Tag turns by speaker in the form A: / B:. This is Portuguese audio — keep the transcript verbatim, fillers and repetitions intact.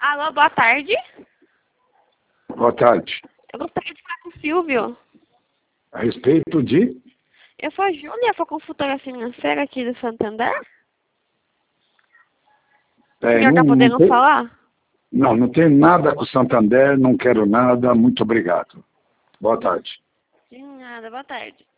A: Alô, boa tarde.
B: Boa tarde.
A: Eu gostaria de falar com o Silvio.
B: A respeito de?
A: Eu sou a Júlia, sou consultora financeira aqui do Santander. O
B: É,
A: senhor
B: não,
A: está
B: não,
A: podendo
B: tem,
A: falar?
B: não, não tenho nada com o Santander, não quero nada, muito obrigado. Boa tarde.
A: De nada, boa tarde.